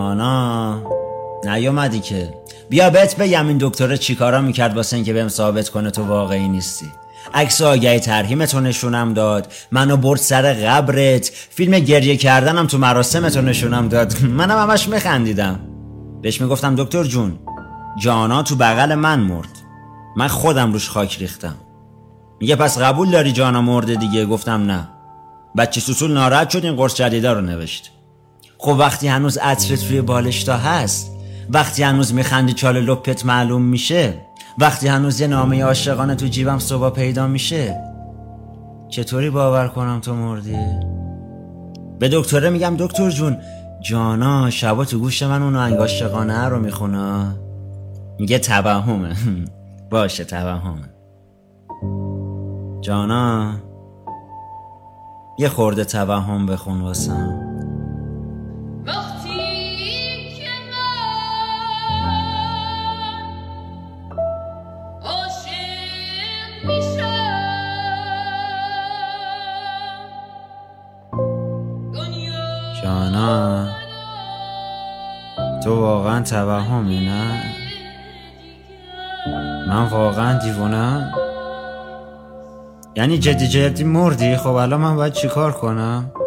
آنا نیومدی که. بیا بهت بگم این دکتره چیکارا میکرد واسه اینکه بهم ثابت کنه تو واقعی نیستی. عکس آگهی ترحیمتو نشونم داد، منو برد سر قبرت، فیلم گریه کردنم تو مراسمتو نشونم داد. منم همش میخندیدم. بهش میگفتم دکتر جون جانا تو بغل من مرد، من خودم روش خاک ریختم. میگه پس قبول داری جانا مرده دیگه؟ گفتم نه. بچه سوسول ناراحت شد این قرص جدیدا رو نوشت. خب وقتی هنوز عطرت روی بالشتا هست، وقتی هنوز میخندی چال لپت معلوم میشه، وقتی هنوز یه نامه عاشقانه تو جیبم صبح پیدا میشه، چطوری باور کنم تو مردی؟ به دکتره میگم دکتر جون جانا شبا تو گوش من اون آهنگ عاشقانه رو میخونه. میگه توهمه. باشه توهمه. جانا یه خورده توهم بخون واسم. جانا تو واقعا توهمی نه؟ من واقعا دیوونم؟ یعنی جدی مردی؟ خب الان من باید چی کار کنم؟